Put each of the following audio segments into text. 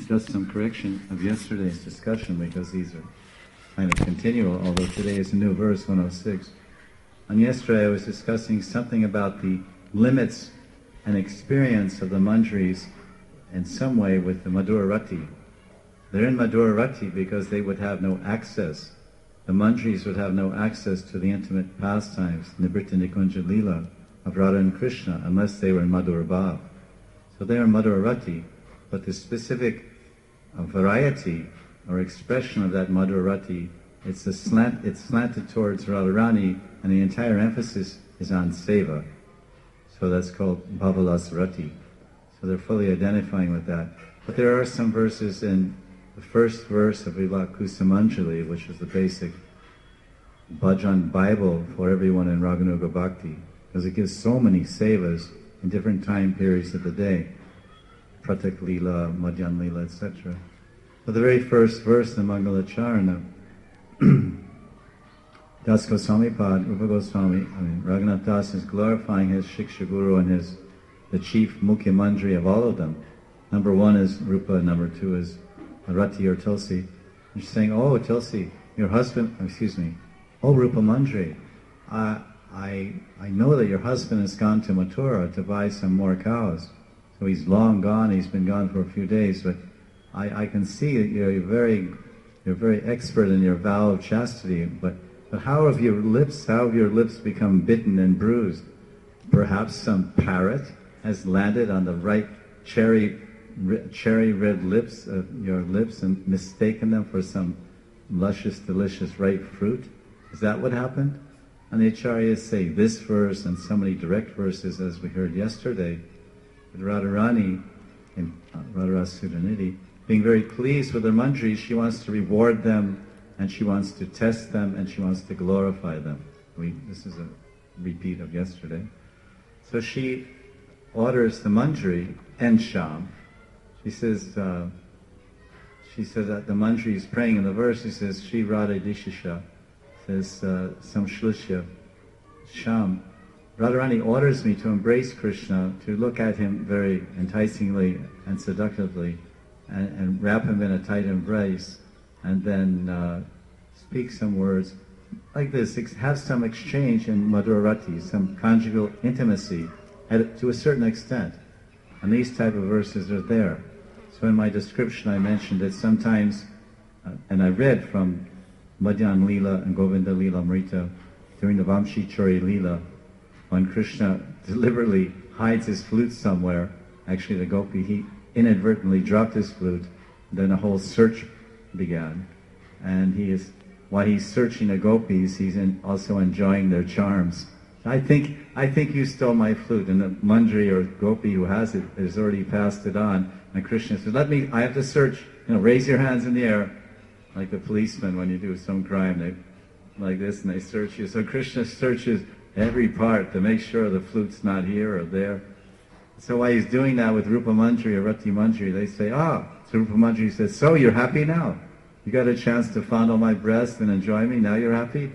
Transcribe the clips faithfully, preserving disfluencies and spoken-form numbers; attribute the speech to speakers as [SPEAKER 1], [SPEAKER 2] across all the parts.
[SPEAKER 1] just some correction of yesterday's discussion, because these are kind of continual, although today is a new verse, one oh six. On yesterday I was discussing something about the limits and experience of the manjaris in some way with the Madhura Rati. They're in Madhura Rati because they would have no access. The manjaris would have no access to the intimate pastimes, Nibrita Nikunja Leela, of Radha and Krishna, unless they were in Madhura Bhav. So they are in Madhura Rati, but the specific uh, variety or expression of that Madhura Rati, it's, a slant, it's slanted towards Radharani, and the entire emphasis is on Seva. So that's called Bhavalas Rati. So they're fully identifying with that. But there are some verses in the first verse of Vila Kusumanjali, which is the basic bhajan Bible for everyone in Raganuga Bhakti, because it gives so many sevas in different time periods of the day. Pratak Lila, Madhyan Lila, et cetera. So the very first verse, the Mangalacharana, Das Goswami Pad, Rupa Goswami, I mean, Raghunath Das is glorifying his Shiksha Guru and his, the chief Mukhya Manjari of all of them. Number one is Rupa, number two is Rati or Tulsi. And she's saying, oh, Tulsi, your husband, excuse me, oh, Rupa Manjari, I, I, I know that your husband has gone to Mathura to buy some more cows. So he's long gone, he's been gone for a few days, but I, I can see that you're very, you're very expert in your vow of chastity, but But how have your lips, how have your lips become bitten and bruised? Perhaps some parrot has landed on the right cherry, cherry red lips of your lips and mistaken them for some luscious, delicious ripe fruit? Is that what happened? And the Acharyas say this verse and so many direct verses, as we heard yesterday, with Radharani in uh, Radharasa Sudhanidhi, being very pleased with their manjaris, she wants to reward them, and she wants to test them, and she wants to glorify them. We, this is a repeat of yesterday. So she orders the manjari and Sham. She says, uh, she says that the manjari is praying in the verse. She says, Shri Radha Dishisha, says uh, some shlushya, Sham. Radharani orders me to embrace Krishna, to look at him very enticingly and seductively, and, and wrap him in a tight embrace, and then uh, speak some words like this, have some exchange in Madhura Rati, some conjugal intimacy at, to a certain extent. And these type of verses are there. So in my description I mentioned that sometimes, uh, and I read from Madhyan Leela and Govinda Leela Amrita during the Vamshi Chori Leela, when Krishna deliberately hides his flute somewhere. Actually the gopi, he inadvertently dropped his flute, and then a whole search began, and he is, while he's searching the gopis, he's in, also enjoying their charms. I think I think you stole my flute, and the manjari or gopi who has it has already passed it on. And Krishna says, "Let me. I have to search. You know, raise your hands in the air, like the policemen when you do some crime. They like this, and they search you." So Krishna searches every part to make sure the flute's not here or there. So while he's doing that with Rupa Manjari or Rati Manjari, they say, "Ah." So Rupa Manjari says, "So you're happy now? You got a chance to fondle my breast and enjoy me, now you're happy?"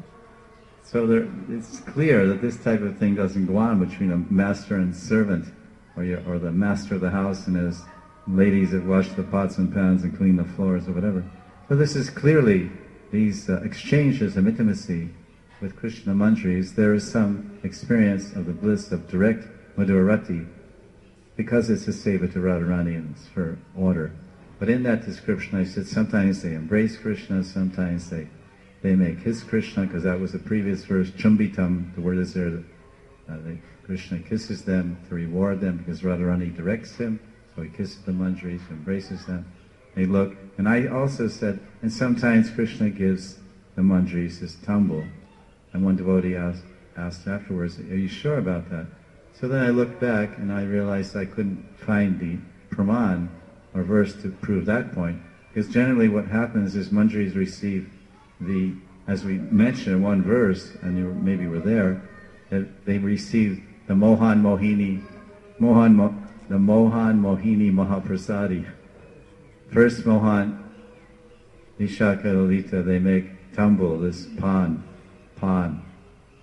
[SPEAKER 1] So there, it's clear that this type of thing doesn't go on between a master and servant, or, your, or the master of the house and his ladies that wash the pots and pans and clean the floors or whatever. So this is clearly these uh, exchanges of intimacy with Krishna Manjaris. There is some experience of the bliss of direct Madhura Rati, because it's a seva to Radharani and it's her order. But in that description I said sometimes they embrace Krishna, sometimes they they make his Krishna, because that was the previous verse, Chumbitam, the word is there, that uh, they, Krishna kisses them to reward them, because Radharani directs him, so he kisses the manjaris, embraces them. They look, and I also said, and sometimes Krishna gives the manjaris his tumble. And one devotee asked, asked afterwards, are you sure about that? So then I looked back and I realized I couldn't find the praman or verse to prove that point, because generally what happens is manjaris receive the, as we mentioned in one verse, and you maybe were there, that they receive the Mohan Mohini, Mohan Mo, the Mohan Mohini Mahaprasadi. First Mohan, Nishaka Lalita, they make tumble, this pan, pan,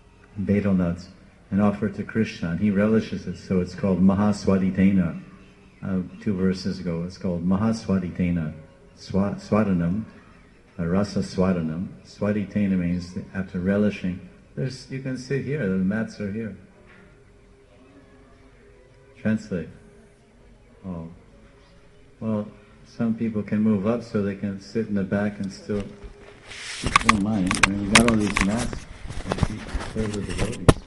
[SPEAKER 1] betel nuts, and offer it to Krishna, and he relishes it, so it's called Mahaswaditena. uh, two verses ago. It's called Mahaswaditena Swa, Swadanam, uh, Rasa Swadanam. Swaditena means that after relishing. There's, you can sit here, the mats are here. Translate. Oh. Well, some people can move up so they can sit in the back and still don't mind. I mean, we got all these mats and serve the devotees.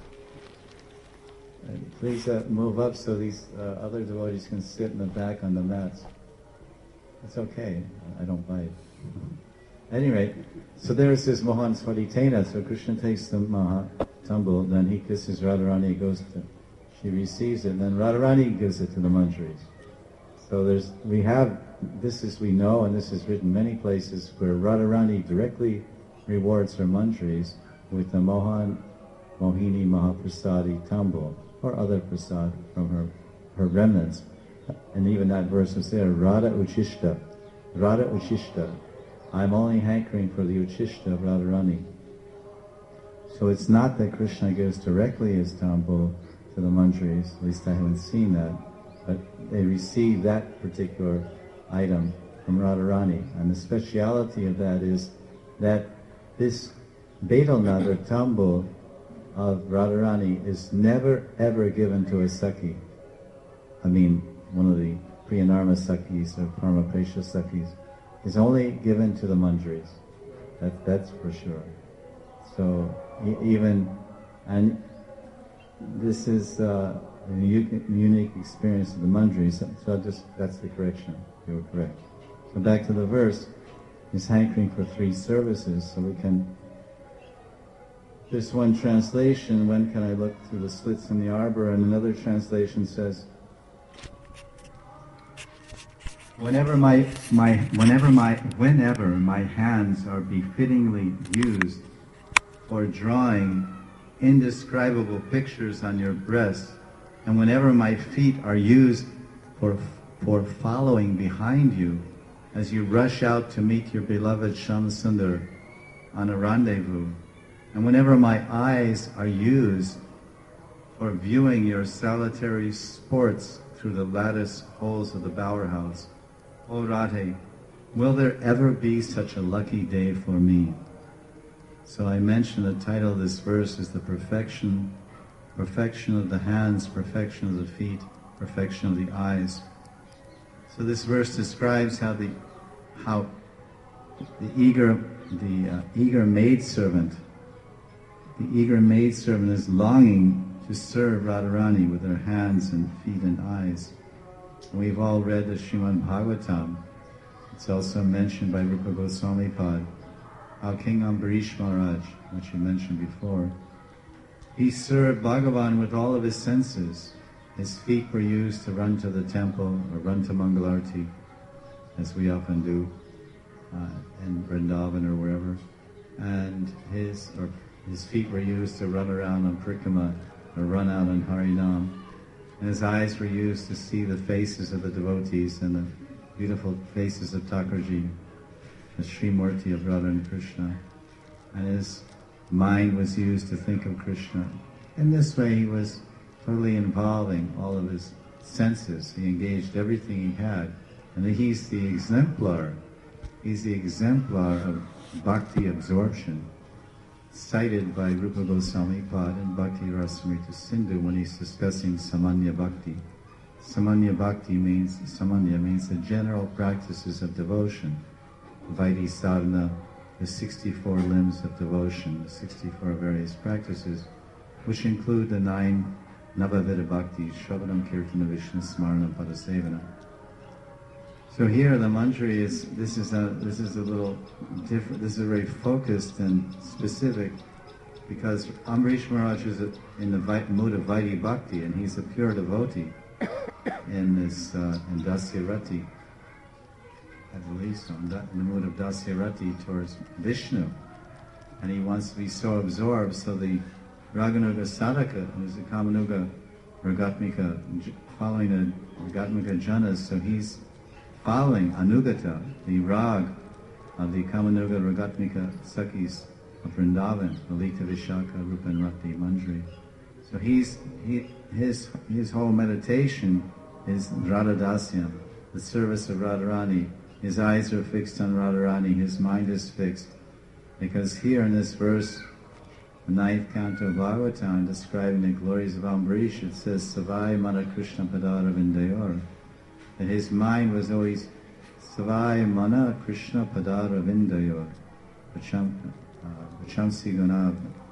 [SPEAKER 1] And please uh, move up so these uh, other devotees can sit in the back on the mats. It's okay. I don't bite. At any rate, so there is this Mohan Swaditena. So Krishna takes the Maha tumble, then he kisses Radharani, goes to, she receives it, and then Radharani gives it to the Manjaris. So there's, we have, this is, we know, and this is written many places, where Radharani directly rewards her Manjaris with the Mohan Mohini Mahaprasadi tumble, or other prasad from her, her remnants. And even that verse was there, Radha Uchishta, Radha Uchishta. I'm only hankering for the Uchishta of Radharani. So it's not that Krishna gives directly his tumble to the Manjaris, at least I haven't seen that, but they receive that particular item from Radharani. And the speciality of that is that this Betelnut or tumble of Radharani is never ever given to a Sakhi. I mean, one of the Priyanarma Sakhis or Paramapresha Sakhis is only given to the Manjaris. That, that's for sure. So e- even, and this is uh, a u- unique experience of the Manjaris, so just, that's the correction. You were correct. So back to the verse, he's hankering for three services, so we can, this one translation, when can I look through the slits in the arbor, and another translation says, Whenever my, my, whenever my, whenever my hands are befittingly used for drawing indescribable pictures on your breast, and whenever my feet are used for, for following behind you as you rush out to meet your beloved Shyamsundar on a rendezvous, and whenever my eyes are used for viewing your solitary sports through the lattice holes of the bower house, O Radhe, will there ever be such a lucky day for me? So I mentioned the title of this verse is the perfection, perfection of the hands, perfection of the feet, perfection of the eyes. So this verse describes how the how the eager the uh, eager maidservant, the eager maidservant is longing to serve Radharani with her hands and feet and eyes. We've all read the Srimad Bhagavatam. It's also mentioned by Rupa Goswami Pad, how King Ambarish Maharaj, which you mentioned before, he served Bhagavan with all of his senses. His feet were used to run to the temple or run to Mangalarti, as we often do uh, in Vrindavan or wherever. And his or his feet were used to run around on Prikrama or run out on Harinam. And his eyes were used to see the faces of the devotees and the beautiful faces of Thakurji, the Srimurti of Radha and Krishna. And his mind was used to think of Krishna. In this way he was totally involving all of his senses. He engaged everything he had. And he's the exemplar. He's the exemplar of bhakti absorption, cited by Rupa Goswami Pad in Bhakti Rasamrita Sindhu when he's discussing Samanya Bhakti. Samanya Bhakti means, Samanya means the general practices of devotion. Vaidhi Sadhana, the sixty-four limbs of devotion, the sixty-four various practices, which include the nine Navavida Bhaktis, Shravanam, Kirtana, Vishnu, Smarana, Padasevana. So here the manjari is, this is a, this is a little different, this is very focused and specific, because Ambarish Maharaj is in the mood of Vaidhi Bhakti, and he's a pure devotee in this, uh, in Dasya Rati, I believe so, in the mood of Dasya Rati towards Vishnu. And he wants to be so absorbed, so the Raganuga Sadhaka, who's the Kamanuga Ragatmika, following the Ragatmika Janas, so he's following Anugata, the rag of the Kamanuga Ragatmika Sakhis of Vrindavan, Lalita Vishaka, Rupa and Rati Manjari. So he's, he, his, his whole meditation is Radhadasyam, the service of Radharani. His eyes are fixed on Radharani, his mind is fixed. Because here in this verse, the ninth canto of Bhagavatam, describing the glories of Ambarish, it says, Savai Mana Krishna Padara Vindayor. That his mind was always Savai Mana Krishna Padara Vindayor. Vachamsi Guna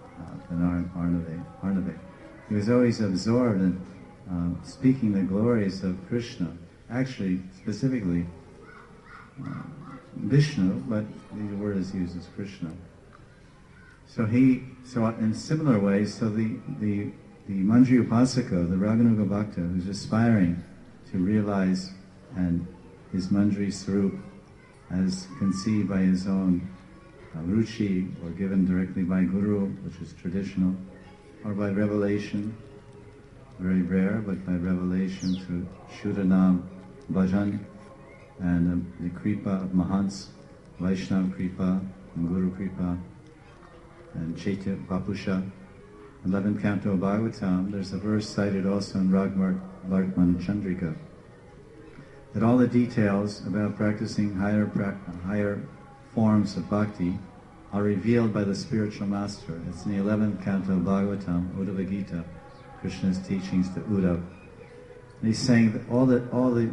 [SPEAKER 1] Arnave. He was always absorbed in uh, speaking the glories of Krishna. Actually, specifically, uh, Vishnu, but the word is used as Krishna. So he, so in similar ways, so the the the Manjri Upasaka, the Raganuga Bhakta, who's aspiring to realize and his Manjri Swarup as conceived by his own uh, ruchi or given directly by Guru, which is traditional, or by revelation, very rare, but by revelation through Shuddhanam Bhajan and um, the Kripa of Mahants, Vaishnava Kripa and Guru Kripa and Chaitya Vapusha. eleventh canto of Bhagavatam, there's a verse cited also in Ragmark Bhartman Chandrika, that all the details about practicing higher pra- higher forms of bhakti are revealed by the spiritual master. It's in the eleventh canto of Bhagavatam, Uddhava Gita, Krishna's teachings to Uddhava. And he's saying that all the all the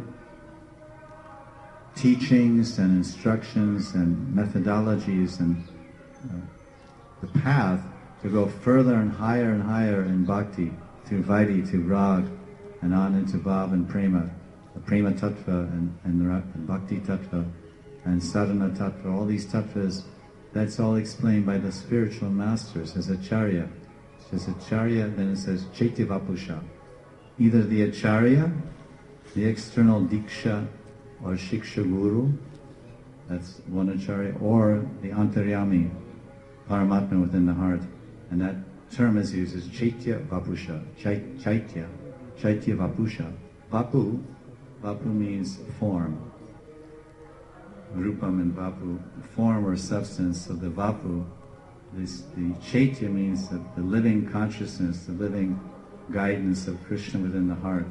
[SPEAKER 1] teachings and instructions and methodologies and uh, the path to go further and higher and higher in bhakti, through Vaidhi, to Rag, and on into Bhav and Prema, the Prema Tattva and, and, and Bhakti Tattva and Sadhana Tattva, all these tattvas, that's all explained by the spiritual masters as Acharya. It says Acharya, then it says Chaitya Vapusha. Either the Acharya, the external Diksha or Shiksha Guru, that's one Acharya, or the Antaryami, Paramatma within the heart. And that term is used as Chaitya Vapusha, Chait, Chaitya, Chaitya Vapusha. Vapu, Vapu means form. Rupam and Vapu, form or substance. So the Vapu, this, the Chaitya means the, the living consciousness, the living guidance of Krishna within the heart.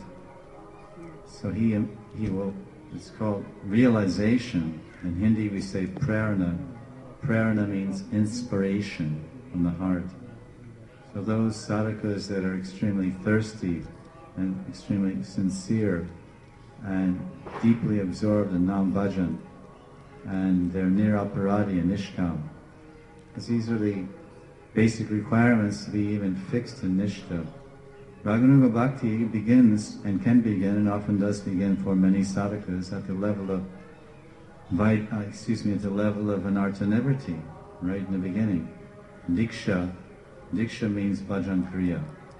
[SPEAKER 1] So he he will, it's called realization. In Hindi we say prarna. Prarna means inspiration from the heart. So those sadhakas that are extremely thirsty and extremely sincere and deeply absorbed in Nam Bhajan, and they're niraparadi and nishkam, because these are the basic requirements to be even fixed in nishta. Raganuga Bhakti begins and can begin and often does begin for many sadhakas at the level of uh, excuse me, at the level of anartha-nivritti, right in the beginning. Diksha, Diksha means bhajan kriya.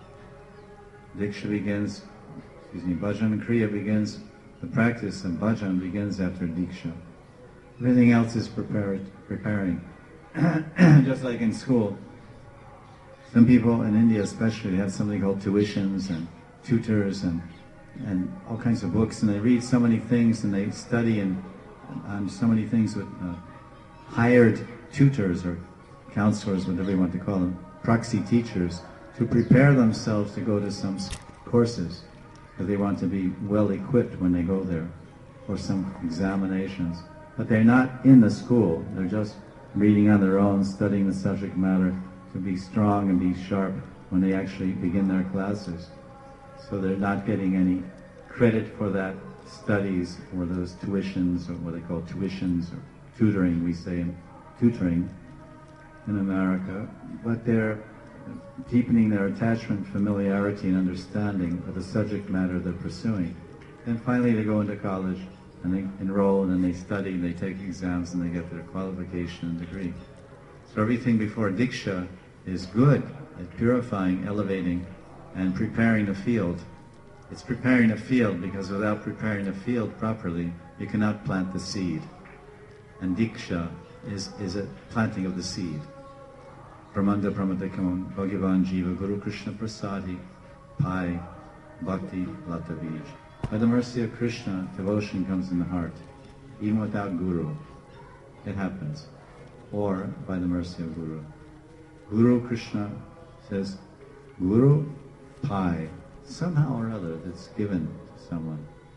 [SPEAKER 1] Diksha begins, excuse me, bhajan kriya begins, the practice of bhajan begins after Diksha. Everything else is prepared, preparing. Just like in school, some people in India especially have something called tuitions and tutors and and all kinds of books, and they read so many things and they study and on so many things with uh, hired tutors or counselors, whatever you want to call them, proxy teachers, to prepare themselves to go to some courses, because they want to be well equipped when they go there for some examinations. But they're not in the school, they're just reading on their own, studying the subject matter to be strong and be sharp when they actually begin their classes. So they're not getting any credit for that studies or those tuitions, or what they call tuitions or tutoring, we say in tutoring in America, but they're deepening their attachment, familiarity, and understanding of the subject matter they're pursuing. Then finally they go into college and they enroll and then they study and they take exams and they get their qualification and degree. So everything before Diksha is good at purifying, elevating, and preparing the field. It's preparing a field, because without preparing a field properly, you cannot plant the seed. And Diksha is, is a planting of the seed. Pramanda Pramadekam Bhagavan Jiva Guru Krishna Prasadi Pai Bhakti Lata Bij. By the mercy of Krishna, devotion comes in the heart, even without Guru. It happens. Or by the mercy of Guru. Guru Krishna says, Guru Pai, somehow or other that's given to someone.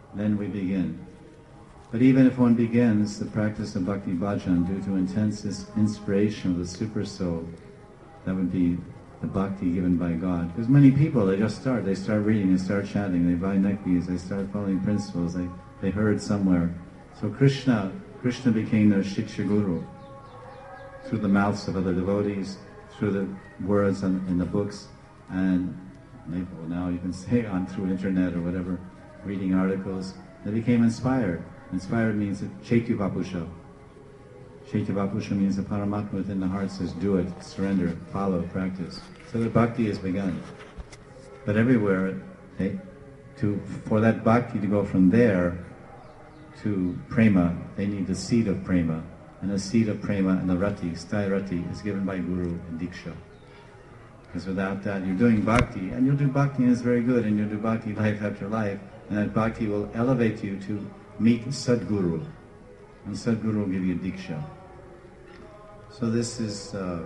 [SPEAKER 1] then we begin. But even if one begins the practice of Bhakti Bhajan due to intense inspiration of the Super Soul, that would be the Bhakti given by God. Because many people, they just start, they start reading, they start chanting, they buy nekbis, they start following principles, they, they heard somewhere. So Krishna, Krishna became their Shiksha Guru through the mouths of other devotees, through the words in, in the books, and maybe well, now you can say on through internet or whatever, reading articles. They became inspired. Inspired means Chaitya-vapusha. Chaitya-vapusha means the Paramatma within the heart says, do it, surrender, follow, practice. So the bhakti has begun. But everywhere, they, to, for that bhakti to go from there to prema, they need the seed of prema. And the seed of prema and the rati, sthaya rati, is given by Guru and Diksha. Because without that, you're doing bhakti, and you'll do bhakti and it's very good, and you'll do bhakti life after life, and that bhakti will elevate you to meet Sadguru, and Sadguru will give you Diksha. So this is uh,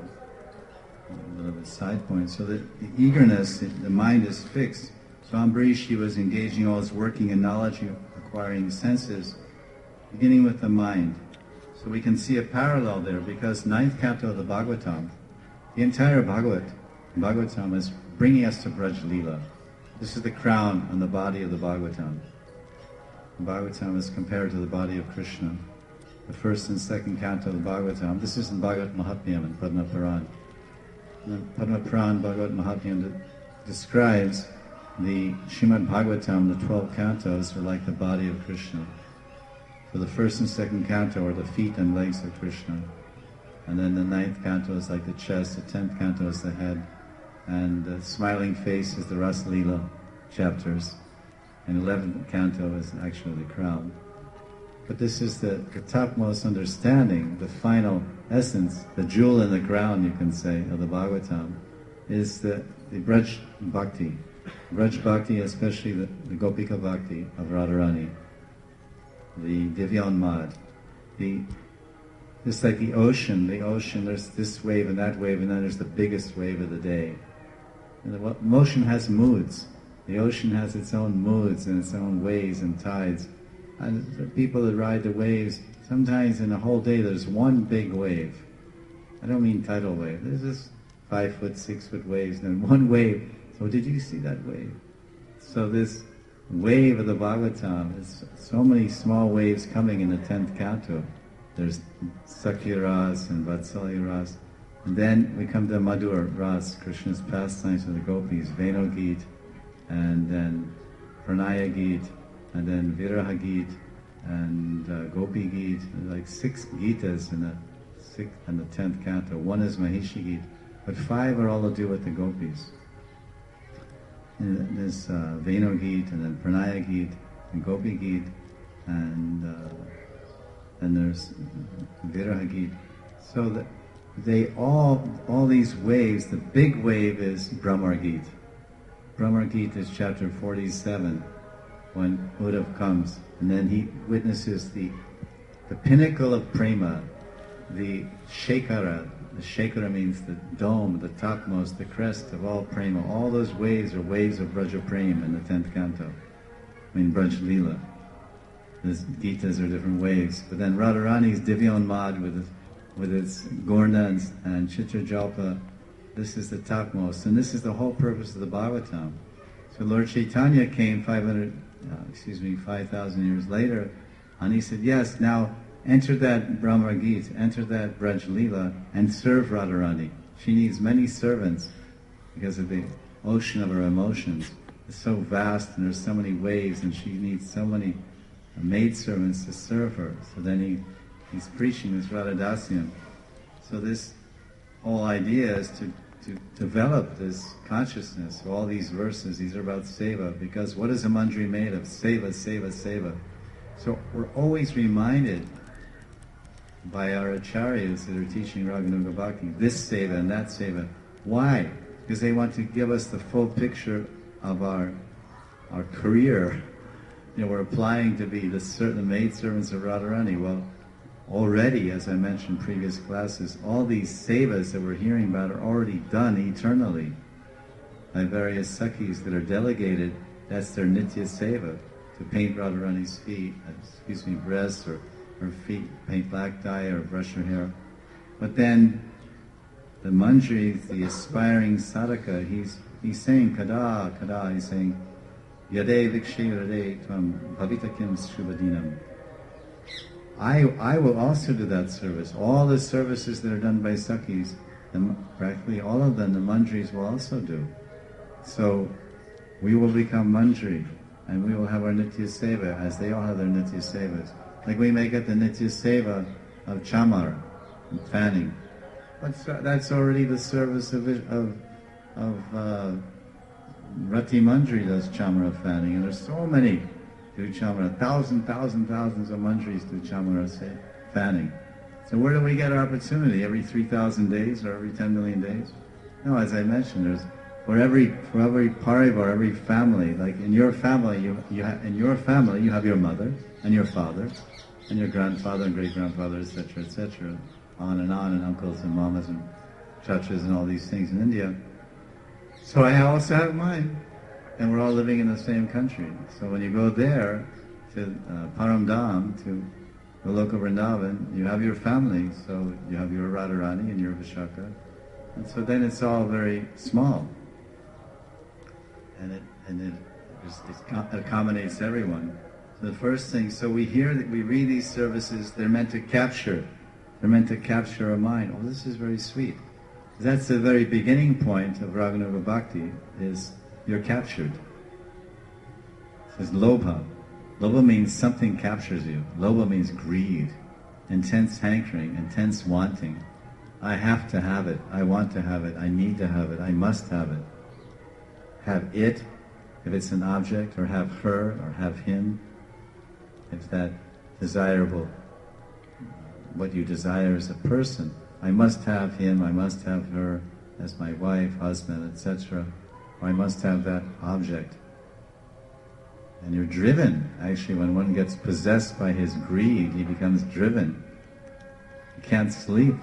[SPEAKER 1] a little bit side point. So the, the eagerness, the mind is fixed. So Ambarish, he was engaging all his working and knowledge, acquiring senses, beginning with the mind. So we can see a parallel there, because ninth canto of the Bhagavatam, the entire Bhagavat, Bhagavatam is bringing us to Braj Leela. This is the crown on the body of the Bhagavatam. The Bhagavatam is compared to the body of Krishna. The first and second canto of the Bhagavatam, this is in Bhagavat Mahatmyam and Padma Puran. Padma Puran, Bhagavat Mahatmyam describes the Srimad Bhagavatam, the twelve cantos are like the body of Krishna. So the first and second canto are the feet and legs of Krishna. And then the ninth canto is like the chest, the tenth canto is the head, and the smiling face is the Rasa Leela chapters. And eleventh canto is actually the crown. But this is the, the topmost understanding, the final essence, the jewel in the crown, you can say, of the Bhagavatam, is the, the Braj Bhakti. Braj Bhakti, especially the, the Gopika Bhakti of Radharani, the Divyanmad, the it's like the ocean, the ocean, there's this wave and that wave, and then there's the biggest wave of the day. And the motion has moods. The ocean has its own moods and its own waves and tides. And the people that ride the waves, sometimes in a whole day there's one big wave. I don't mean tidal wave. There's just five foot, six foot waves, and then one wave. So did you see that wave? So this wave of the Bhagavatam is so many small waves coming in the tenth canto. There's Sakya Ras and Vatsalya Ras. And then we come to Madhur Ras, Krishna's pastimes with the gopis, Veno Geet, and then Pranaya Geet, and then Viraha Geet, and uh, Gopi Geet. There's like six Gitas in the sixth and the tenth canto. One is Mahishi Geet, but five are all to do with the gopis. And there's uh, Veno Geet, and then Pranaya Geet, and Gopi Geet, and uh, then there's Viraha Geet. So that they all, all these waves, the big wave is Brahmar Geet. Brahmar Geet is chapter forty-seven, when Uddhav comes, and then he witnesses the the pinnacle of prema, the Shekara. The Shekara means the dome, the topmost, the crest of all prema. All those waves are waves of Braja Prem in the tenth canto. I mean Braj Leela. The Gitas are different waves. But then Radharani's Divyanmad with its, with its Gorna and, and Chitra Jalpa, this is the topmost. And this is the whole purpose of the Bhagavatam. So Lord Chaitanya came five hundred, uh, excuse me, five thousand years later, and he said, yes, now enter that Brahma Geet, enter that Braj Leela, and serve Radharani. She needs many servants because of the ocean of her emotions. It's so vast and there's so many waves, and she needs so many maidservants to serve her. So then he, he's preaching this Radhadasyam. So this whole idea is to, to develop this consciousness. So all these verses, these are about seva, because what is a manjari made of? Seva, seva, seva. So we're always reminded by our acharyas that are teaching Raganuga Bhakti, this seva and that seva. Why? Because they want to give us the full picture of our our career. You know, we're applying to be the certain maid servants of Radharani. Well, already, as I mentioned in previous classes, all these sevas that we're hearing about are already done eternally by various sakhis that are delegated. That's their nitya seva, to paint Radharani's feet, excuse me, breasts or her feet, paint black dye or brush her hair. But then the manjari, the aspiring sadhaka, he's he's saying kada, kada, he's saying yade vikshe rade tvam bhavitakim shubhadinam. I I will also do that service. All the services that are done by Sakhis, the, practically all of them, the manjaris will also do. So we will become manjari, and we will have our nitya seva, as they all have their nitya sevas. Like we may get the nitya seva of chamar, and fanning. That's, that's already the service of of, of uh, Rati Manjari does chamara fanning, and there's so many do chamara, thousand, thousand, thousands of manjaris do chamara fanning. So where do we get our opportunity? Every three thousand days or every ten million days? No, as I mentioned, there's for every for every parivar, every family. Like in your family, you you ha- in your family you have your mother and your father and your grandfather and great grandfather, et cetera, et cetera. On and on, and uncles and mamas and chachas and all these things in India. So I also have mine, and we're all living in the same country. So when you go there to uh, Paramdam, to Goloka Vrindavan, you have your family. So you have your Radharani and your Vishaka, and so then it's all very small, and it and it, just, it accommodates everyone. So the first thing, so we hear that we read these services. They're meant to capture. They're meant to capture our mind. Oh, this is very sweet. That's the very beginning point of Raganuga Bhakti, is you're captured. It says lobha. Lobha means something captures you. Lobha means greed, intense hankering, intense wanting. I have to have it. I want to have it. I need to have it. I must have it. Have it, if it's an object, or have her, or have him, if that desirable, what you desire as a person. I must have him, I must have her as my wife, husband, et cetera. Or I must have that object. And you're driven. Actually, when one gets possessed by his greed, he becomes driven. He can't sleep.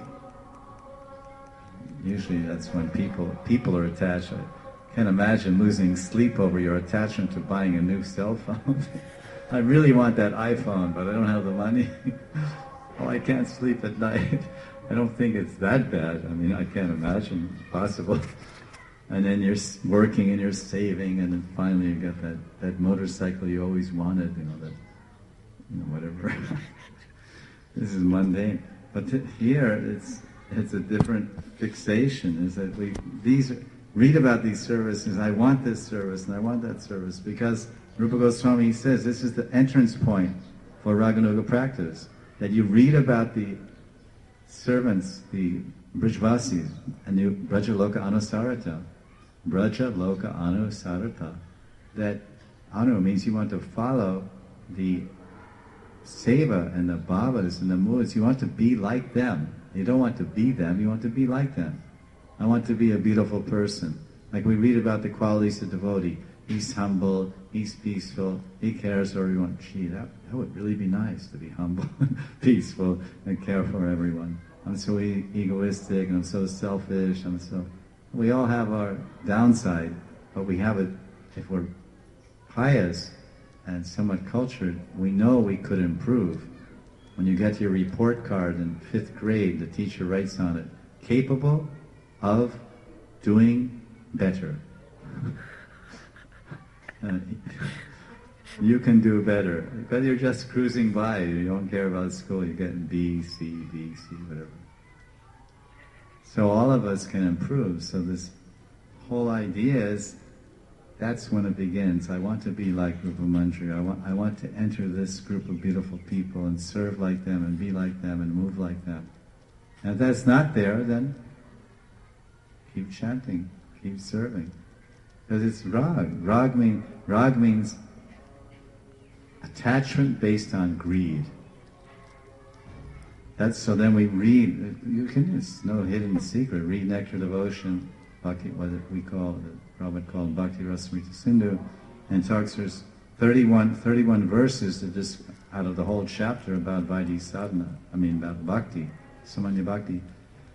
[SPEAKER 1] Usually that's when people people are attached. I can't imagine losing sleep over your attachment to buying a new cell phone. I really want that iPhone, but I don't have the money. Oh, I can't sleep at night. I don't think it's that bad. I mean, I can't imagine it's possible. And then you're working and you're saving, and then finally you get that, that motorcycle you always wanted, you know, that, you know, whatever. This is mundane. But t- here, it's it's a different fixation, is that we these read about these services. I want this service and I want that service, because Rupa Goswami says this is the entrance point for Raganuga practice. That you read about the servants, the Brijvasis, and the Braja Loka Anusarata. Braja Loka Anusarata. That Anu means you want to follow the seva and the bhavas and the moods. You want to be like them. You don't want to be them, you want to be like them. I want to be a beautiful person. Like we read about the qualities of devotee. He's humble, he's peaceful, he cares for everyone. Gee, that, that would really be nice to be humble, peaceful, and care for everyone. I'm so e- egoistic, and I'm so selfish, I'm so... We all have our downside, but we have it, if we're pious and somewhat cultured, we know we could improve. When you get your report card in fifth grade, the teacher writes on it, capable of doing better. Uh, you can do better. But you're just cruising by, you don't care about school, you're getting B, C, B, C, whatever. So all of us can improve. So this whole idea is, that's when it begins. I want to be like Rupa Manjari. I want, I want to enter this group of beautiful people and serve like them and be like them and move like them. And if that's not there, then keep chanting, keep serving. Because it's rag. Rag, mean, rag means attachment based on greed. That's so. Then we read. You can. It's no hidden secret. Read Nectar Devotion, Bhakti, what we call, the Prabhupada called Bhakti Rasamrita Sindhu, and talks. There's thirty-one, thirty-one verses that just out of the whole chapter about Vaidhi Sadhana. I mean about Bhakti, Samanya Bhakti.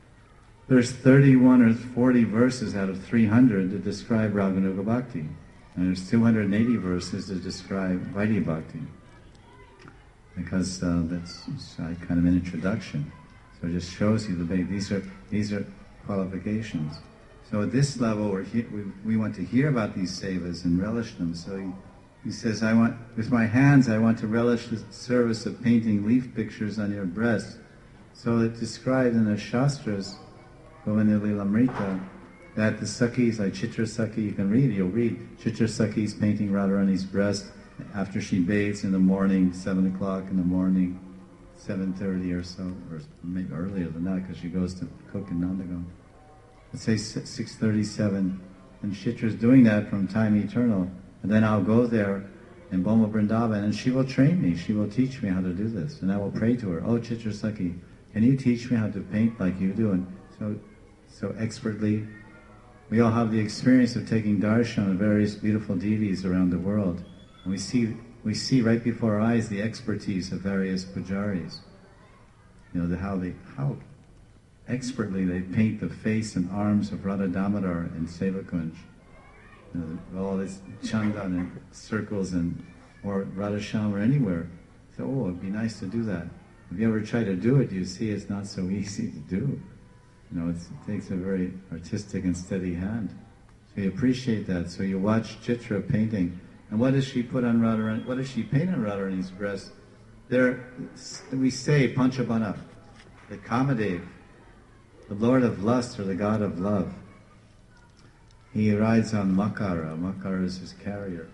[SPEAKER 1] There's thirty-one or forty verses out of three hundred that describe Raganuga Bhakti. And there's two hundred eighty verses to describe Vaidhi Bhakti, because uh, that's uh, kind of an introduction. So it just shows you the big, these are these are qualifications. So at this level, we're he, we, we want to hear about these sevas and relish them. So he, he says, I want, with my hands, I want to relish the service of painting leaf pictures on your breast. So it described in the Shastras, Govinda Lilamrita, that the Sakhis, like Chitra Sakhi, you can read, you'll read, Chitra Sakhi's painting Radharani's breast after she bathes in the morning, seven o'clock in the morning, seven thirty or so, or maybe earlier than that, because she goes to cook in Nandagaon. Let's say six thirty-seven, and Chitra's doing that from time eternal, and then I'll go there in Boma Vrindavan, and she will train me, she will teach me how to do this, and I will pray to her, oh Chitra Sakhi, can you teach me how to paint like you do? And so, so expertly. We all have the experience of taking darshan of various beautiful deities around the world. And we see we see right before our eyes the expertise of various pujaris. You know, the, how they how expertly they paint the face and arms of Radha Damodar in Sevakunj. You know, all this chandan and circles and or Radha Shyam or anywhere. So, oh, it'd be nice to do that. If you ever try to do it, you see it's not so easy to do. You know, it's, it takes a very artistic and steady hand. So you appreciate that. So you watch Chitra painting. And what does she put on Radharani? What does she paint on Radharani's breast? There, we say Panchabana, the Kamadev, the Lord of Lust or the God of Love. He rides on Makara. Makara is his carrier.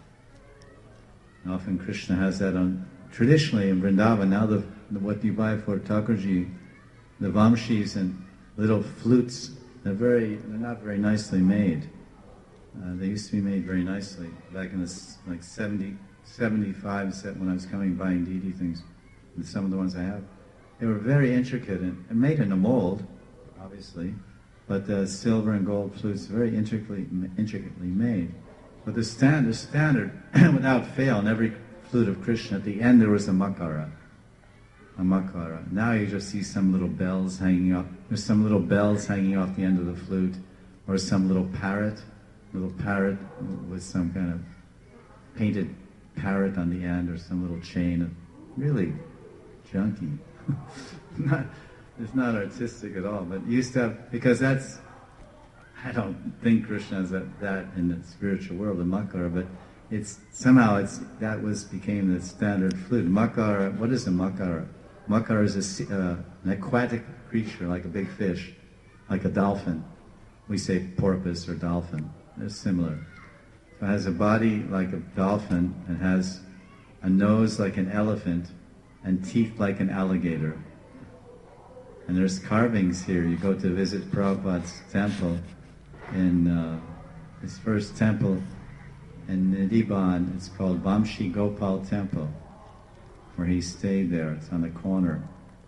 [SPEAKER 1] And often Krishna has that on, traditionally in Vrindavan, now the, the what you buy for Thakurji, the Vamshis and little flutes, they're very, they're not very nicely made. Uh, they used to be made very nicely back in the like seventy, seventy-five when I was coming buying D D things, with some of the ones I have. They were very intricate and, and made in a mold, obviously, but the silver and gold flutes very intricately intricately made. But the standard, standard without fail, in every flute of Krishna, at the end there was a makara. A makara. Now you just see some little bells hanging off. There's some little bells hanging off the end of the flute, or some little parrot, little parrot with some kind of painted parrot on the end, or some little chain. Really junky. not, it's not artistic at all. But used to have, because that's, I don't think Krishna has that, that in the spiritual world, the makara, but it's somehow it's that was became the standard flute. Makara. What is a makara? Makara is a, uh, an aquatic creature, like a big fish, like a dolphin. We say porpoise or dolphin. They're similar. So it has a body like a dolphin and has a nose like an elephant and teeth like an alligator. And there's carvings here. You go to visit Prabhupada's temple in uh, his first temple in Nidhiban. It's called Vamshi Gopal Temple, where he stayed there. It's on the corner.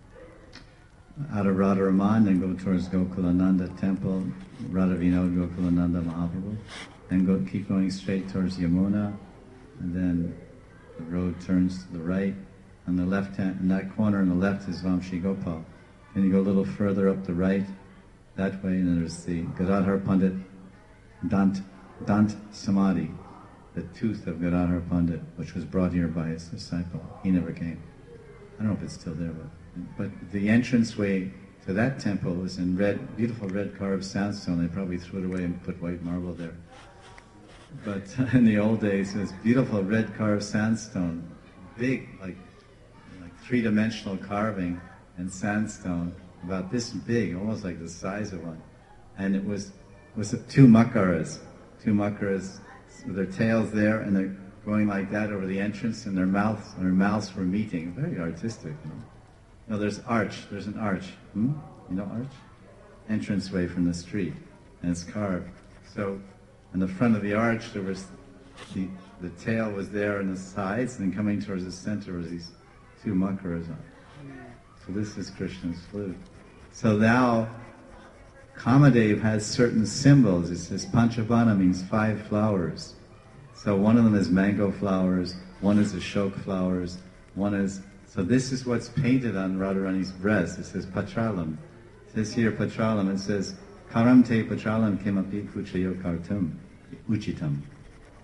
[SPEAKER 1] Out of Radharaman, then go towards Gokulananda Temple, Radha Vinod Gokulananda Mahaprabhu, then go keep going straight towards Yamuna, and then the road turns to the right. On the left hand, in that corner on the left is Vamshi Gopal. Then you go a little further up the right, that way, and there's the Gadadhar Pandit Dant, Dant Samadhi, the tooth of Gadadhar Pandit, which was brought here by his disciple. He never came. I don't know if it's still there, but but the entranceway to that temple was in red, beautiful red carved sandstone. They probably threw it away and put white marble there. But in the old days, it was beautiful red carved sandstone, big, like like three-dimensional carving and sandstone, about this big, almost like the size of one. And it was was two makaras, two makaras with their tails there, and they're going like that over the entrance, and their mouths, their mouths were meeting. Very artistic, you know. No, there's arch. There's an arch. Hmm? You know arch? Entranceway from the street, and it's carved. So, in the front of the arch, there was the the tail was there on the sides, and then coming towards the center was these two makaras on. So this is Krishna's flute. So now, Kamadev has certain symbols. It says Panchabana means five flowers. So one of them is mango flowers, one is ashok flowers, one is... So this is what's painted on Radharani's breast. It says Patralam. It says here Patralam. It says Karamte Patralam Kimapi Puchayo Kartum Uchitam.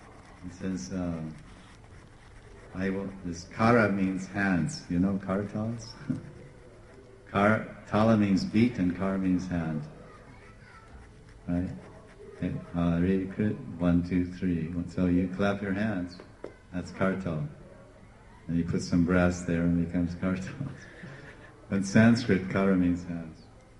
[SPEAKER 1] He says, uh, I will, this kara means hands. You know kartals? Kar, tala means beat and kar means hand. Right? Okay. Uh, one, two, three. So you clap your hands. That's kartal. And you put some brass there and it becomes kartal. But Sanskrit, kara means hands.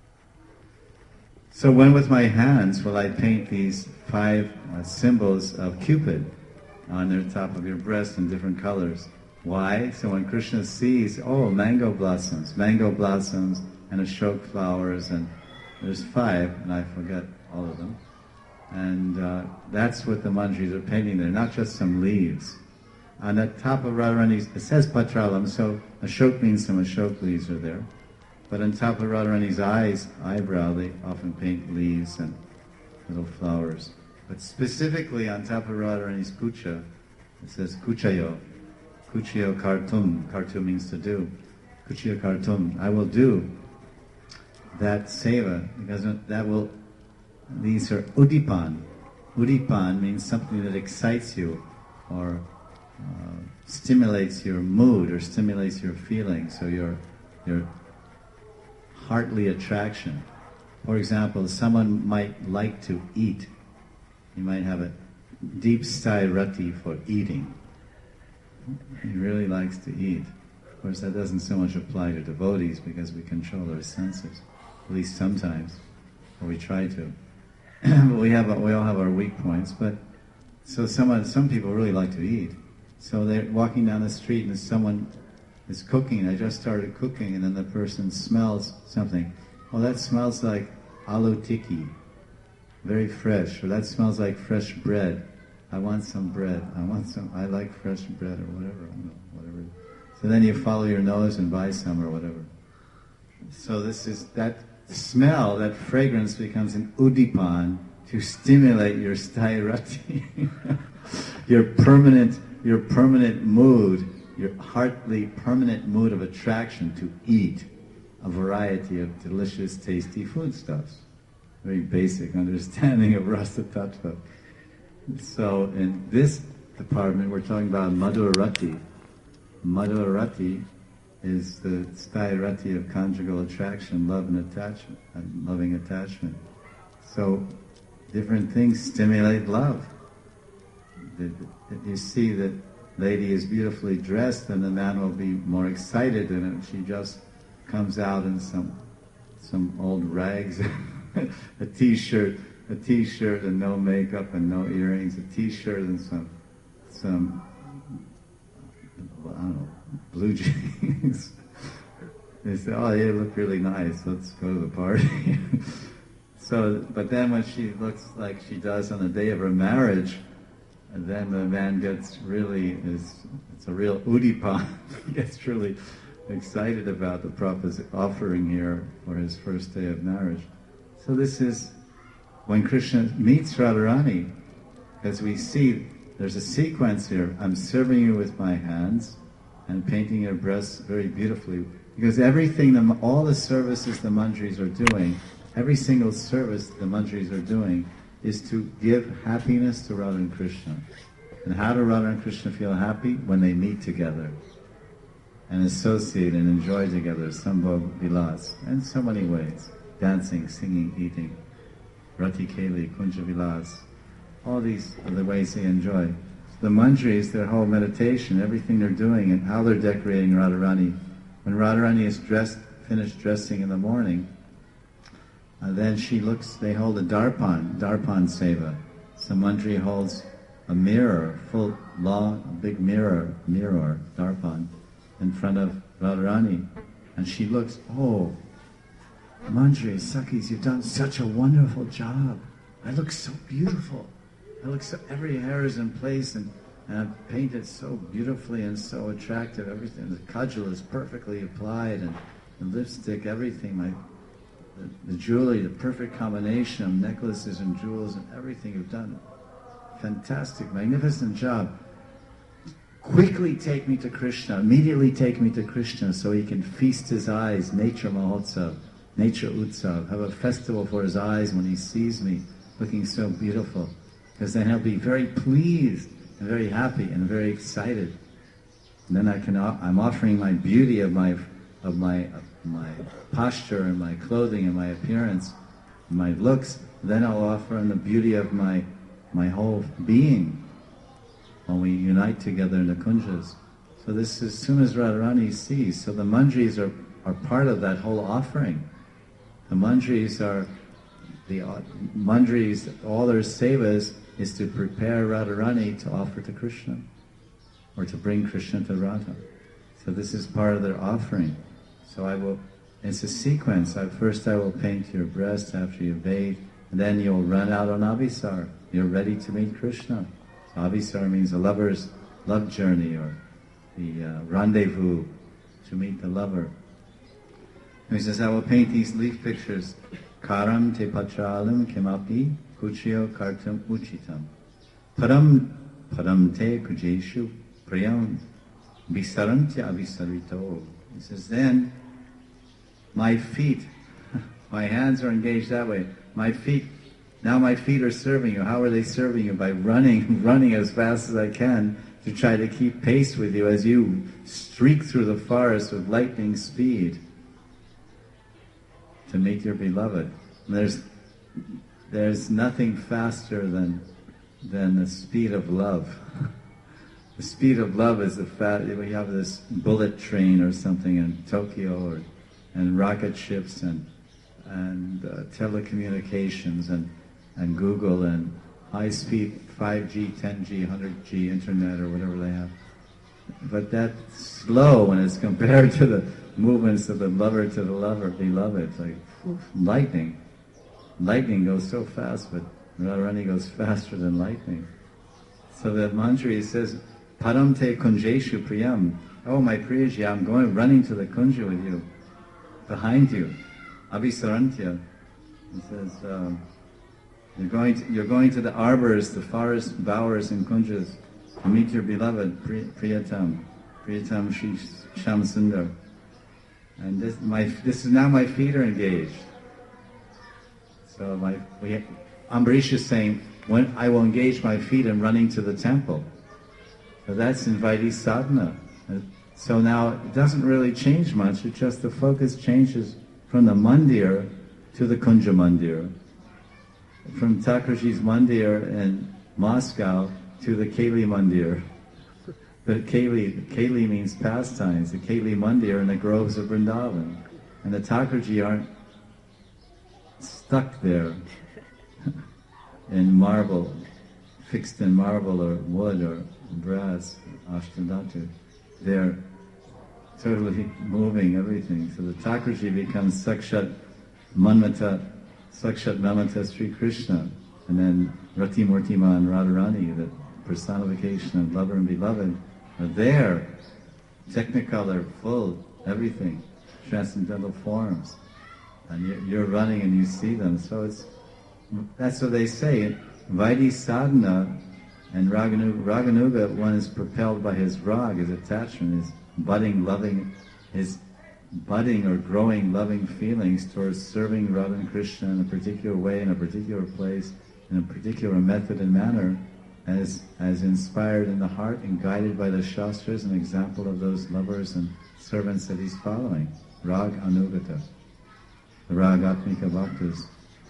[SPEAKER 1] So when with my hands will I paint these five uh, symbols of Cupid on the top of your breast in different colors. Why? So when Krishna sees, oh, mango blossoms, mango blossoms and ashok flowers, and there's five, and I forget all of them. And uh, that's what the manjaris are painting there, not just some leaves. On the top of Radharani's, it says Patralam, so ashok means some ashok leaves are there. But on top of Radharani's eyes, eyebrow, they often paint leaves and little flowers. But specifically on top of Radharani's kucha, it says kuchayo. Kuchayo kartum. Kartum means to do. Kuchayo kartum. I will do that seva, because that will, these are udipan. Udipan means something that excites you or uh, stimulates your mood or stimulates your feelings, so your your heartly attraction. For example, someone might like to eat. You might have a deep stai rati for eating. He really likes to eat. Of course, that doesn't so much apply to devotees because we control our senses, at least sometimes, or we try to. But we have, we all have our weak points. But so someone, some people really like to eat. So they're walking down the street and someone is cooking. I just started cooking, and then the person smells something. Oh, that smells like aloo tikki, very fresh. Or that smells like fresh bread. I want some bread. I want some. I like fresh bread, or whatever. I don't know, whatever. So then you follow your nose and buy some, or whatever. So this is that smell, that fragrance becomes an udipan to stimulate your stairati, your permanent, your permanent mood, your heartly permanent mood of attraction to eat a variety of delicious, tasty foodstuffs. Very basic understanding of Rasa Tattva. So in this department, we're talking about Madhurati. Madhurati is the stairati of conjugal attraction, love and attachment, and loving attachment. So different things stimulate love. You see that lady is beautifully dressed, and the man will be more excited, and she just comes out in some some old rags, a t-shirt, a t-shirt and no makeup and no earrings, a t-shirt and some some I don't know, blue jeans. They say, oh, you look really nice, let's go to the party. So, but then when she looks like she does on the day of her marriage, and then the man gets really, is it's a real udipan, he gets really excited about the Prabhupada's offering here for his first day of marriage. So this is when Krishna meets Radharani, as we see, there's a sequence here. I'm serving you with my hands and painting your breasts very beautifully. Because everything, the, all the services the manjaris are doing, every single service the manjaris are doing is to give happiness to Radha and Krishna. And how do Radha and Krishna feel happy? When they meet together and associate and enjoy together, Sambhog Vilas, in so many ways. Dancing, singing, eating, Rati Keli, Kunja Vilas. All these are the ways they enjoy. The manjaris, their whole meditation, everything they're doing, and how they're decorating Radharani. When Radharani is dressed, finished dressing in the morning, and then she looks, they hold a darpan, darpan seva. So manjari holds a mirror, full, long, a big mirror, mirror, darpan, in front of Radharani. And she looks, oh, Manjari, Sakis, you've done such a wonderful job. I look so beautiful. I look so, every hair is in place, and, and I've painted so beautifully and so attractive. Everything, the kajal is perfectly applied, and the lipstick, everything, my, the, the jewelry, the perfect combination of necklaces and jewels and everything you've done. Fantastic, magnificent job. Quickly take me to Krishna, immediately take me to Krishna so he can feast his eyes, nature mahotsav, nature utsav, have a festival for his eyes when he sees me looking so beautiful. Because then he'll be very pleased and very happy and very excited. And then I can, I'm offering my beauty of my, of my, of my posture and my clothing and my appearance, and my looks. Then I'll offer in the beauty of my, my whole being when we unite together in the kunjas. So this is as soon as Radharani sees. So the manjaris are, are part of that whole offering. The manjaris are, the uh, manjaris, all their sevas is to prepare Radharani to offer to Krishna, or to bring Krishna to Radha. So this is part of their offering. So I will, it's a sequence. I, first I will paint your breast after you bathe, and then you'll run out on Abhisar. You're ready to meet Krishna. So Abhisar means a lover's love journey, or the uh, rendezvous to meet the lover. And he says, I will paint these leaf pictures. Karam te patralam kimapi kuchyo kartum uchitam. Param param te kujeshu priyam visarantya avisarito. He says, then my feet, my hands are engaged that way. My feet, now my feet are serving you. How are they serving you? By running, running as fast as I can to try to keep pace with you as you streak through the forest with lightning speed to meet your beloved. And there's there's nothing faster than than the speed of love. The speed of love is the fat. We have this bullet train or something in Tokyo, or and rocket ships and and uh, telecommunications and and Google and high speed five G, ten G, one hundred G internet or whatever they have. But that's slow when it's compared to the movements of the lover to the lover, beloved. It's like oof, lightning. Lightning goes so fast, but Radharani goes faster than lightning. So that mantra says, Param te kunjeshu priyam. Oh, my Priyaji, I'm going running to the kunja with you, behind you. Abhisarantya. He says, um, you're going to, you're going to the arbors, the forest bowers and kunjas to meet your beloved Priyatam, Priyatam Shri Shyamsundar. And this, my, this is now my feet are engaged. So my, we, Ambarish is saying, when I will engage my feet in running to the temple. So that's in Vaidhi sadhana. So now it doesn't really change much, it's just the focus changes from the mandir to the Kunja mandir. From Thakurji's mandir in Moscow to the Keli mandir. The Keli, Keli means pastimes, the Keli mandir in the groves of Vrindavan. And the Thakurji aren't stuck there in marble, fixed in marble or wood or brass, Ashtadhatu. They're totally moving everything. So the Thakurji becomes Sakshat Manmata, Sakshat Mamata Sri Krishna, and then Rati Murtima and Radharani, the personification of lover and beloved, are there, technicolor, full, everything, transcendental forms. And you're, you're running and you see them. So it's, that's what they say. Vaidhi sadhana and Raganuga, Raganuga, one is propelled by his rag, his attachment, his budding, loving, his budding or growing loving feelings towards serving Radha and Krishna in a particular way, in a particular place, in a particular method and manner, as, as inspired in the heart and guided by the Shastras, an example of those lovers and servants that he's following. Rag Anugata. The Ragatmika Bhaktas.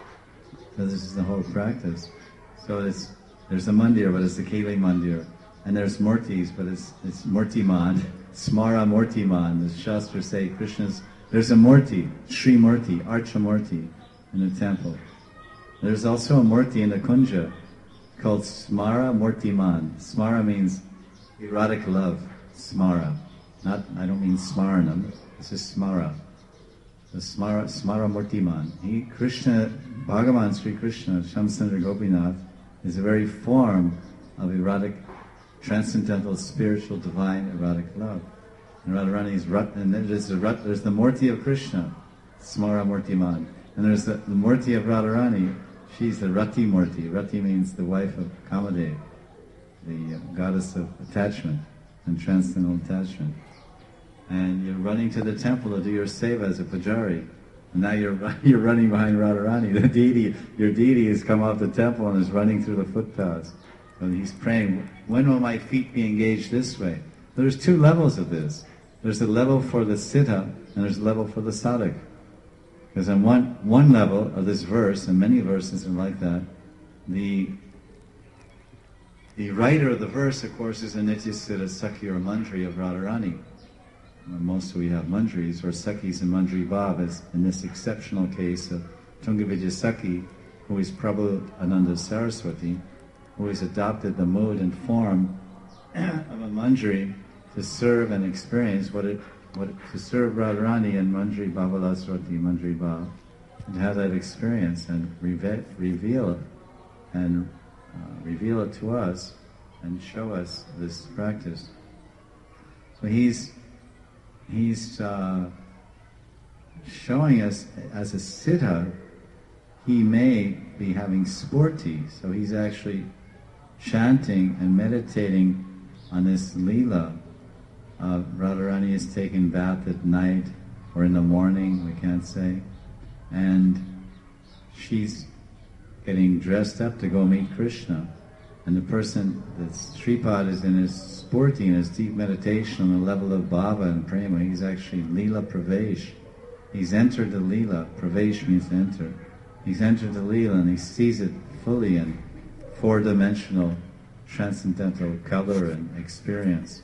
[SPEAKER 1] So this is the whole practice. So it's, there's a mandir, but it's the Keli mandir. And there's murtis, but it's, it's murtiman. Smara murtiman. The Shastras say Krishna's, there's a murti, Sri Murti, Archa Murti in the temple. There's also a murti in the kunja called Smara Murtiman. Smara means erotic love. Smara. Not, I don't mean smarnam. This is smara. The Smara, Smara Murtiman. He, Krishna, Bhagavan Sri Krishna, Shyamsundar Gopinath, is a very form of erotic, transcendental, spiritual, divine, erotic love. And Radharani's Rat, and there's the, Rat, there's the Murti of Krishna, Smara Murtiman. And there's the, the Murti of Radharani, she's the Rati Murti. Rati means the wife of Kamadev, the uh, goddess of attachment and transcendental attachment. And you're running to the temple to do your seva as a pujari. And now you're you're running behind Radharani. The deity, your deity has come off the temple and is running through the footpaths. So he's praying, when will my feet be engaged this way? There's two levels of this. There's a level for the siddha, and there's a level for the sadhak. Because on one, one level of this verse, and many verses are like that, the the writer of the verse, of course, is a Nityasiddha Sakhi or Mandri of Radharani. Most we have Mandris, or Sakhis and Mandri Bhav, as in this exceptional case of Tungavijaya Sakhi, who is Prabhu Ananda Saraswati, who has adopted the mood and form of a Mandri to serve and experience what it, what to serve Radharani and Mandri Bhavalaswati, Mandri Bhav, and have that experience and reve- reveal it, and uh, reveal it to us and show us this practice. So he's he's uh, showing us as a siddha, he may be having sporti, so he's actually chanting and meditating on this lila. Uh, Radharani is taking bath at night or in the morning, we can't say, and she's getting dressed up to go meet Krishna. And the person, the Sripad, is in his sporti, in his deep meditation on the level of bhava and prema. He's actually lila pravesh. He's entered the lila. Pravesh means enter. He's entered the lila and he sees it fully in four-dimensional transcendental color and experience,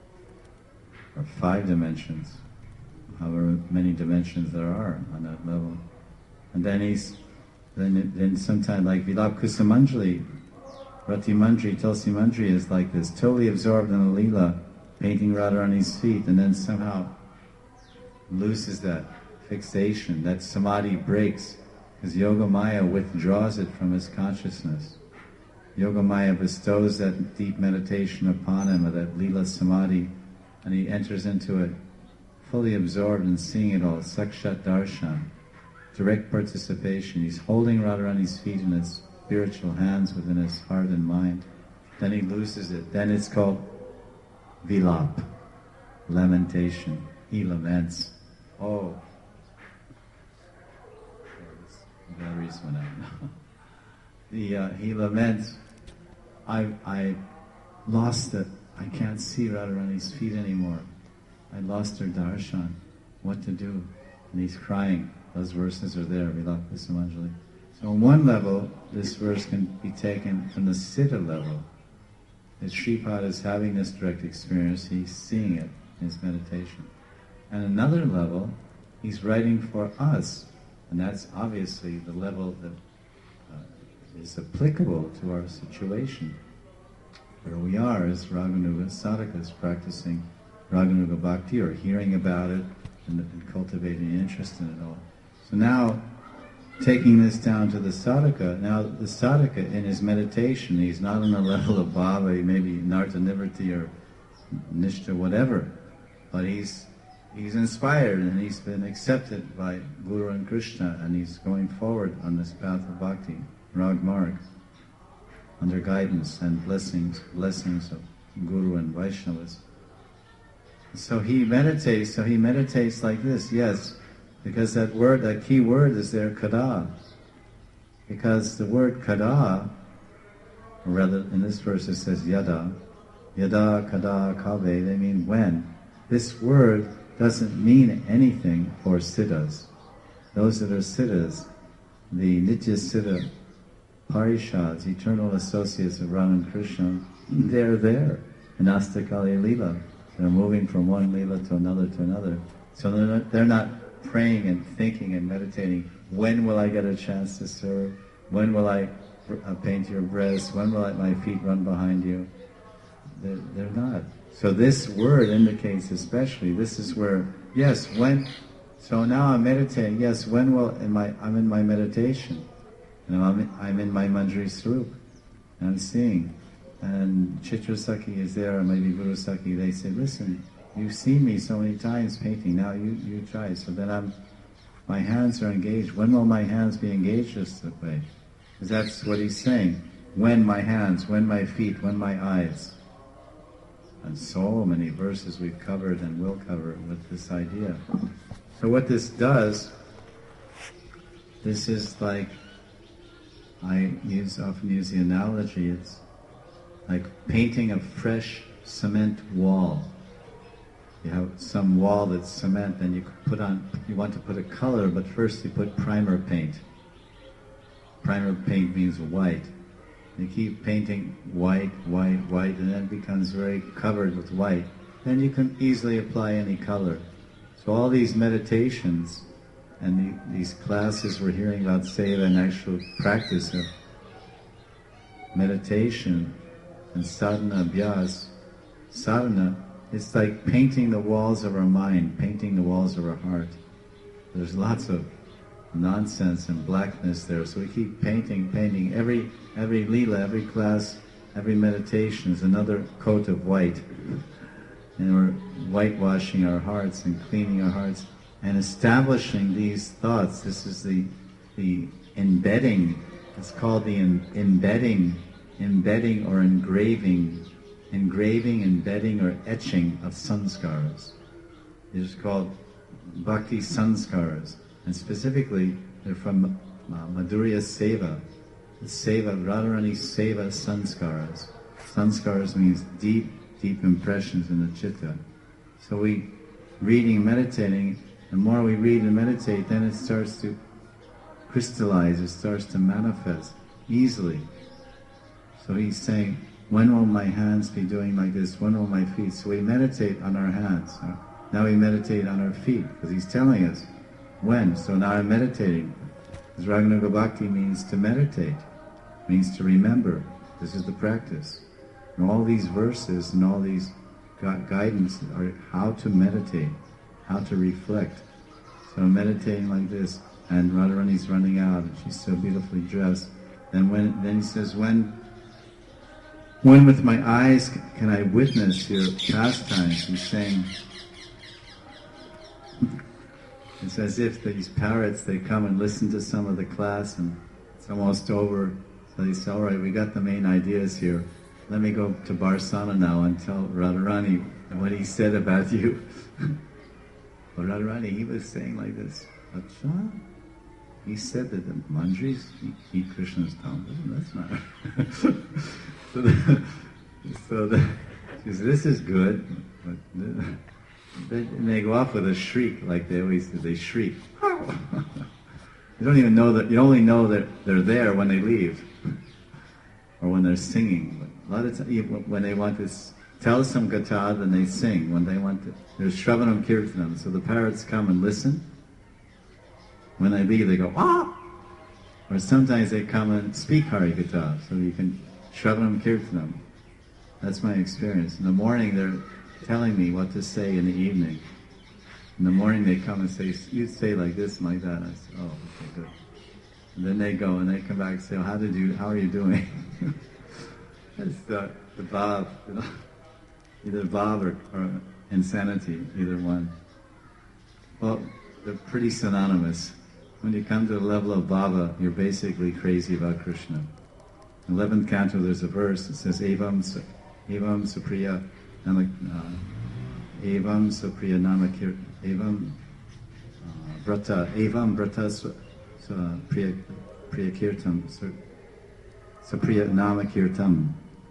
[SPEAKER 1] or five dimensions, however many dimensions there are on that level. And then he's then then sometime like Vilap Kusumanjali, Rati Mandri, Tulsi Mandri is like this, totally absorbed in the lila, painting Radharani's feet, and then somehow loses that fixation, that samadhi breaks, because Yogamaya withdraws it from his consciousness. Yogamaya bestows that deep meditation upon him, of that lila samadhi, and he enters into it fully absorbed in seeing it all, sakshat darshan, direct participation. He's holding Radharani's feet in his spiritual hands within his heart and mind. Then he loses it. Then it's called vilap, lamentation. He laments. Oh, the batteries went out. the, uh, he laments, I, I lost it. I can't see Radharani's feet anymore. I lost her darshan. What to do? And he's crying. Those verses are there, Vilapa Kusumanjali. So on one level, this verse can be taken from the siddha level. That Sripad is having this direct experience, he's seeing it in his meditation. And another level, he's writing for us. And that's obviously the level that uh, is applicable to our situation. Where we are as Raganuga sadhakas practicing Raganuga Bhakti, or hearing about it and, and cultivating interest in it all. So now, taking this down to the sadhaka, now the sadhaka in his meditation, he's not on the level of bhava, he may be narta nivrti or nishta, whatever, but he's he's inspired and he's been accepted by Guru and Krishna, and he's going forward on this path of bhakti, Rag Marg, under guidance and blessings, blessings of Guru and Vaishnavas. So he meditates, so he meditates like this, yes, because that word, that key word is there, kada. Because the word kada, or rather in this verse it says yada, yada, kada, kave, they mean when. This word doesn't mean anything for siddhas. Those that are siddhas, the nitya siddha parishads, eternal associates of Ram and Krishna, they're there in Astakali Leela. They're moving from one Leela to another to another. So they're not, they're not praying and thinking and meditating, when will I get a chance to serve? When will I uh, paint your breast? When will I, my feet run behind you? They're, they're not. So this word indicates especially, this is where, yes, when, so now I'm meditating, yes, when will, in my, I'm in my meditation. You know, I'm in, I'm in my Manjari Swarup, and I'm seeing. And Chitra Sakhi is there, or maybe Guru Sakhi, they say, listen, you've seen me so many times painting, now you, you try. So then I'm, my hands are engaged. When will my hands be engaged this way? Because that's what he's saying. When my hands, when my feet, when my eyes. And so many verses we've covered and will cover with this idea. So what this does, this is like, I use often use the analogy, it's like painting a fresh cement wall. You have some wall that's cement, and you put on, you want to put a color, but first you put primer paint. Primer paint means white. You keep painting white, white, white, and then it becomes very covered with white. Then you can easily apply any color. So all these meditations and the, these classes we're hearing about seva and actual practice of meditation and sadhana abhyas, sadhana, it's like painting the walls of our mind, painting the walls of our heart. There's lots of nonsense and blackness there, so we keep painting, painting. Every every lila, every class, every meditation is another coat of white. And we're whitewashing our hearts and cleaning our hearts and establishing these thoughts. This is the the embedding. It's called the em- embedding, embedding or engraving, engraving, embedding or etching of sanskaras. It's called bhakti sanskaras. And specifically, they're from uh, Madhurya Seva, the Seva, Radharani Seva Sanskaras. Sanskaras means deep, deep impressions in the chitta. So we, reading, meditating, the more we read and meditate, then it starts to crystallize, it starts to manifest easily. So he's saying, when will my hands be doing like this? When will my feet? So we meditate on our hands. Now we meditate on our feet, because he's telling us when. So now I'm meditating. Because Raganuga Bhakti means to meditate, means to remember. This is the practice. And all these verses and all these gu- guidance are how to meditate, how to reflect. So I'm meditating like this, and Radharani's running out, and she's so beautifully dressed. And when then he says, when when with my eyes can I witness your pastimes? He's saying, it's as if these parrots, they come and listen to some of the class, and it's almost over. So they say, all right, we got the main ideas here. Let me go to Barsana now and tell Radharani what he said about you. But Radharani, he was saying like this, Acha? He said that the manjaris eat Krishna's tongue. That's not... so the, so the, she said, this is good. But the, they, and they go off with a shriek, like they always do. They shriek. You don't even know that, you only know that they're there when they leave. Or when they're singing. But a lot of times, when they want to tell some gatha, then they sing. When they want to, there's Shravanam Kirtanam. So the parrots come and listen. When they leave, they go, ah! Or sometimes they come and speak Hari Katha, so you can Shravanam Kirtanam. That's my experience. In the morning, they're telling me what to say in the evening. In the morning, they come and say, you say like this and like that. And I say, oh, okay, good. And then they go and they come back and say, oh, how did you, how are you doing? That's the, the bhav, you know, either bhav or, or insanity, either one. Well, they're pretty synonymous. When you come to the level of bhava, you're basically crazy about Krishna. In eleventh canto, there's a verse that says, Evam, evam supriya nama, uh, Evam supriya nama kir, Evam uh, brata, Evam brata su, su, uh, priya, priya kirtam, su, supriya nama kirtam.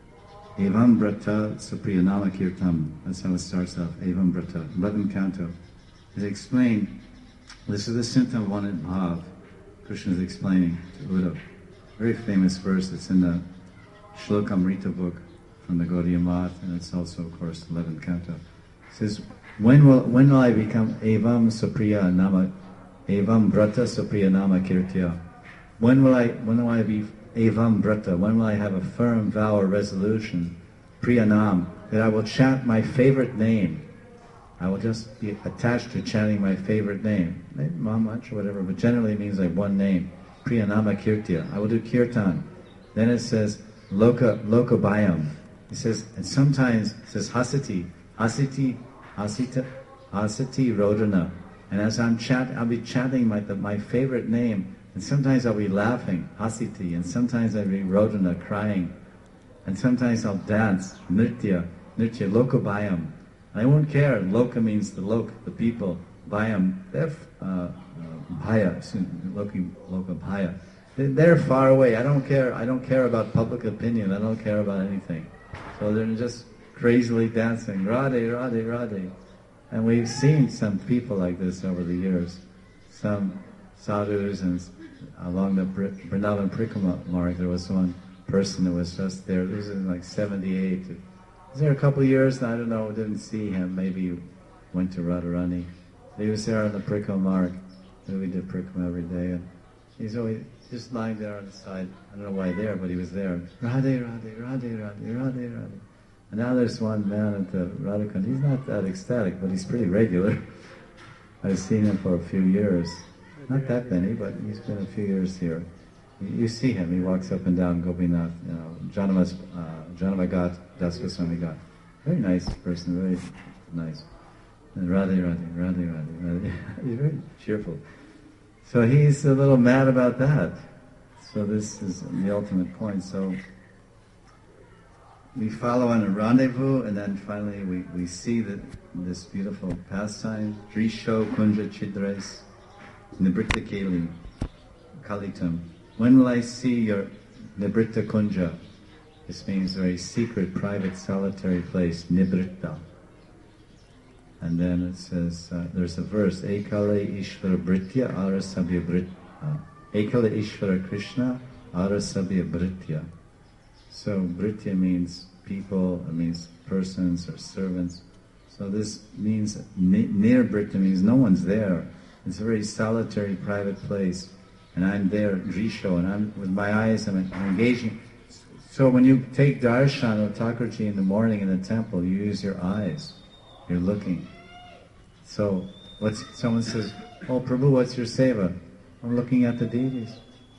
[SPEAKER 1] Evam brata supriya nama kirtam. That's how it starts off, Evam brata. eleventh canto. It's explained. This is the symptom of one in Bhav. Krishna is explaining to Uddhava. Very famous verse. It's in the Shlokamrita book from the Gaudiya Math, and it's also, of course, eleventh canto. It says, when will when will I become Evam Supriya Nama, Evam Brata Supriya Nama Kirtya? When will I when will I be Evam Brata? When will I have a firm vow or resolution, Priyanam, that I will chant my favorite name? I will just be attached to chanting my favorite name, not much or whatever, but generally it means like one name, Priyanama Kirtya. I will do kirtan. Then it says Loka Lokabhayam. It says, and sometimes it says Hasati, Hasiti, Hasita, Hasati Rodana. And as I'm chanting, I'll be chanting my the, my favorite name, and sometimes I'll be laughing, Hasiti, and sometimes I'll be Rodana, crying, and sometimes I'll dance, Nritya, Nritya, Lokabhayam. I won't care. Loka means the lok, the people. Bhayam, they're uh, uh, bhaya, loki, loka bhaya. They're far away. I don't care. I don't care about public opinion. I don't care about anything. So they're just crazily dancing, Radhe, Radhe, Radhe. And we've seen some people like this over the years. Some sadhus, and along the Vrindavan Parikrama mark, there was one person that was just there. This was in like seventy-eight. He was there a couple of years, and I don't know, didn't see him. Maybe he went to Radharani. He was there on the Parikrama mark. We did Parikrama every day. And he's always just lying there on the side. I don't know why there, but he was there. Radhe, Radhe, Radhe, Radhe, Radhe, Radhe. And now there's one man at the Radhakund. He's not that ecstatic, but he's pretty regular. I've seen him for a few years. Not that many, but he's been a few years here. You see him, he walks up and down Gopinath, you know, Janama's, uh, Janamagat, Das Goswami Ghat. Very nice person, very nice. And Radhe, Radhe, Radhe, Radhe, Radhe. He's very cheerful. So he's a little mad about that. So this is the ultimate point. So we follow on a rendezvous, and then finally we, we see that this beautiful pastime, Drisho Kunja Chidres Nibritta Keli Kalitam. When will I see your Nibritta Kunja? This means very secret, private, solitary place, Nibritta. And then it says, uh, there's a verse, Ekale Ishvara Britya Arasabhya Britya. Ekale Ishvara Krishna Arasabhya Britya. So Britya means people, it means persons or servants. So this means, near Britya means no one's there. It's a very solitary, private place. And I'm there, Drisho, and I'm, with my eyes, I'm, I'm engaging. So when you take darshan of Thakurji in the morning in the temple, you use your eyes. You're looking. So what's, someone says, oh Prabhu, what's your seva? I'm looking at the deities.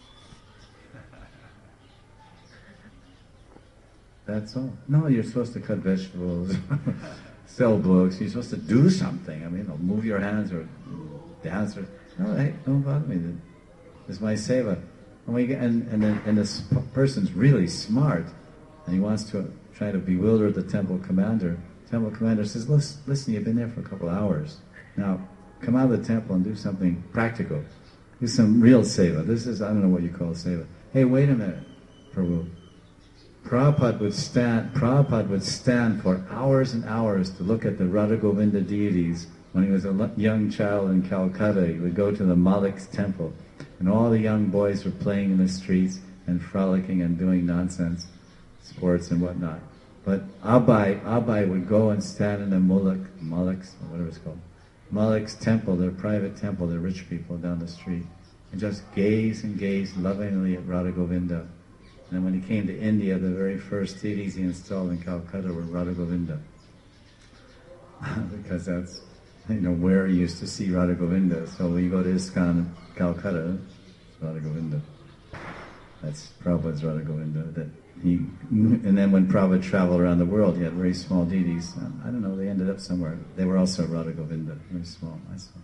[SPEAKER 1] That's all. No, you're supposed to cut vegetables, sell books, you're supposed to do something. I mean, move your hands or dance or... No, hey, don't bother me. This is my seva. And, we get, and, and, then, and this person's really smart, and he wants to try to bewilder the temple commander. Temple commander says, listen, listen, you've been there for a couple hours. Now, come out of the temple and do something practical. Do some real seva. This is, I don't know what you call seva. Hey, wait a minute, Prabhu. Prabhupada would stand, Prabhupada would stand for hours and hours to look at the Radha Govinda deities. When he was a young child in Calcutta, he would go to the Malik's temple, and all the young boys were playing in the streets and frolicking and doing nonsense, sports and whatnot. But Abai, Abai would go and stand in the Mulak, Malik's, or whatever it's called, Malik's temple, their private temple, their rich people down the street, and just gaze and gaze lovingly at Radha Govinda. And when he came to India, the very first deities he installed in Calcutta were Radha Govinda. Because that's, you know, where he used to see Radha Govinda. So when you go to ISKCON in Calcutta, it's Radha Govinda. That's Prabhupada's Radha Govinda. That he, and then when Prabhupada traveled around the world, he had very small deities. Um, I don't know, they ended up somewhere. They were also Radha Govinda, very small. I saw.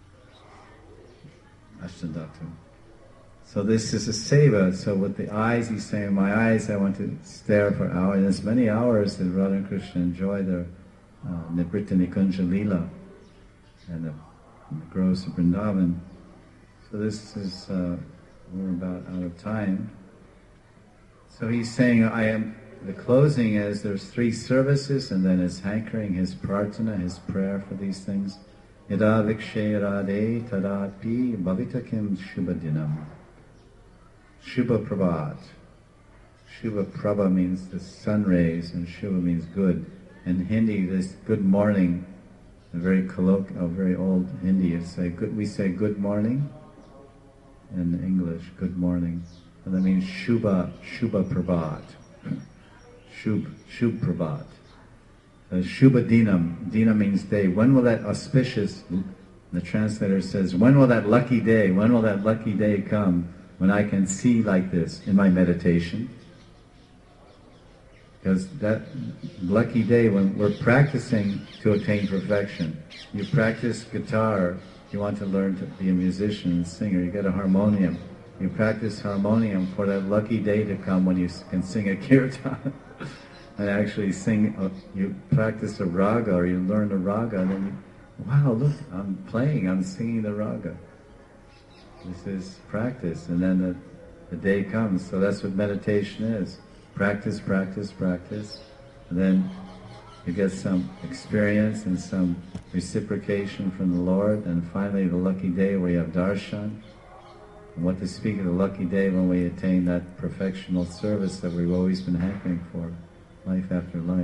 [SPEAKER 1] Ashtadaktu. So this is a seva. So with the eyes, he's saying, my eyes, I want to stare for hours. And as many hours that Radha and Krishna enjoy their uh, Nibritta Nikunja Leela and the, and the groves of Vrindavan. So this is, uh, we're about out of time. So he's saying, I am, the closing is, there's three services, and then his hankering, his prarthana, his prayer for these things. Yada vikshe radhe tadapi bhavitakim shubhadinam. Shubha Prabhat. Shubha Prabha means the sun rays, and Shubha means good. In Hindi, this good morning, a very colloquial, very old Hindi, is say good. We say good morning in English, good morning, and that means Shubha, Shubha Prabhat. Shubh, Shubh Prabhat. Uh, Shubha Dinam. Dina means day. When will that auspicious? The translator says, when will that lucky day? When will that lucky day come? When I can see like this in my meditation. Because that lucky day when we're practicing to attain perfection. You practice guitar, you want to learn to be a musician and singer, you get a harmonium. You practice harmonium for that lucky day to come when you can sing a kirtan. And actually sing, uh, you practice a raga or you learn a raga and then you, wow, look, I'm playing, I'm singing the raga. This is practice, and then the, the day comes. So that's what meditation is. Practice, practice, practice. And then you get some experience and some reciprocation from the Lord, and finally the lucky day where you have darshan. And what to speak of the lucky day when we attain that perfectional service that we've always been hankering for, life after life.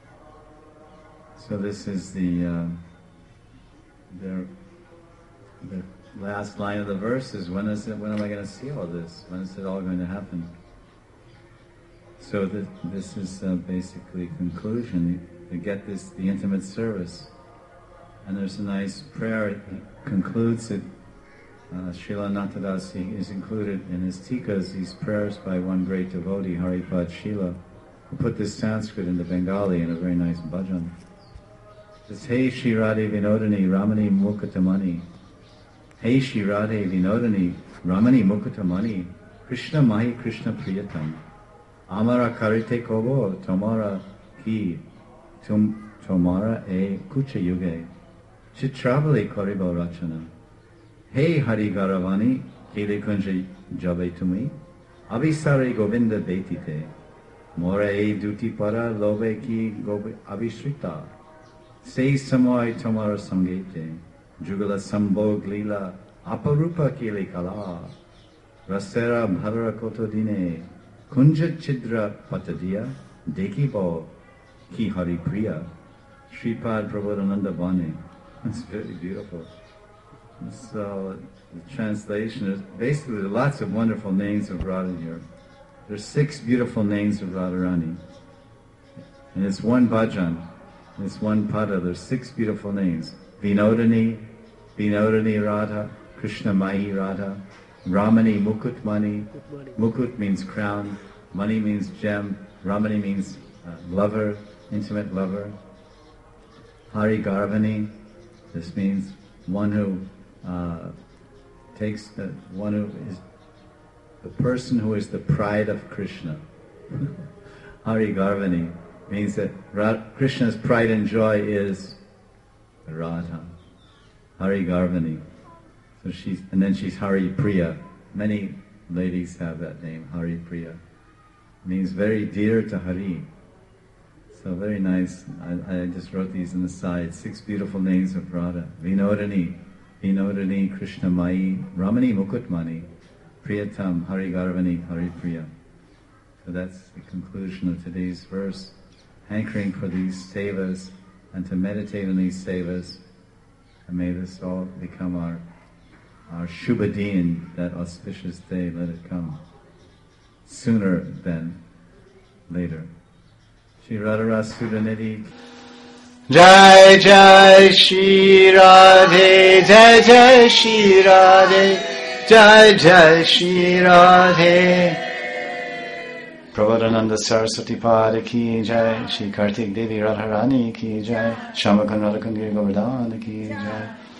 [SPEAKER 1] So this is the, uh, the, the last line of the verse is, when is it, when am I going to see all this? When is it all going to happen? So the, this is uh, basically conclusion. You get this, the intimate service. And there's a nice prayer, it concludes it. Uh, Srila Natadasi is included in his tikas, these prayers by one great devotee, Haripad Srila, who put this Sanskrit into Bengali in a very nice bhajan. It says, Hey Shri Radhe Vinodani Ramani Mukutamani. Hey Shri Radhe Vinodani Ramani Mukutamani. Krishna Mahi Krishna Priyatam. Amara Karite Kobo Tomara Ki Tum Tomara E Kucha Yuge. Chitravali Koribo Rachana. Hey Hari Garavani Kele Kunja Jabe Tumi. Avisare Govinda Betite. More E Duti Para Lobe Ki Gobe Avishrita. Say Samoy Tomara Sangete. Jugala Sambog Lila Aparupa Kele Kala. Rasera Bhadra Kotodine. Kunja Chidra Patadiya Deki Bo Ki Hari Priya. Sripad Prabodhananda Bani. It's very beautiful. So the translation is basically there are lots of wonderful names of Radha here. There's six beautiful names of Radharani. And it's one bhajan. It's one pada. There's six beautiful names. Vinodani, Vinodani Radha, Krishna Mahi Radha, Ramani Mukut Mani. Mukut means crown, Mani means gem, Ramani means uh, lover, intimate lover. Hari Garvani, this means one who uh, takes the one who is the person who is the pride of Krishna. Hari Garvani means that Ra- Krishna's pride and joy is Radha. Hari Garvani. So she's, and then she's Hari Priya. Many ladies have that name, Hari Priya. It means very dear to Hari. So very nice. I, I just wrote these on the side. Six beautiful names of Radha. Vinodani, Vinodani, Krishna Mai, Ramani Mukutmani, Priyatam, Hari Garvani, Hari Priya. So that's the conclusion of today's verse. Hankering for these sevas and to meditate on these sevas. And may this all become our our Shubhadin, that auspicious day. Let it come sooner than later. Shri Radharasa Sudanidhi.
[SPEAKER 2] Jai Jai Shri Radhe, Jai Jai Shri Radhe, Jai Jai Shri Radhe. Prabodhananda Saraswati Pada Ki Jai, Shri Kartik Devi Radharani Ki Jai, Shyamakanda Kangiri Govardhana Ki Jai.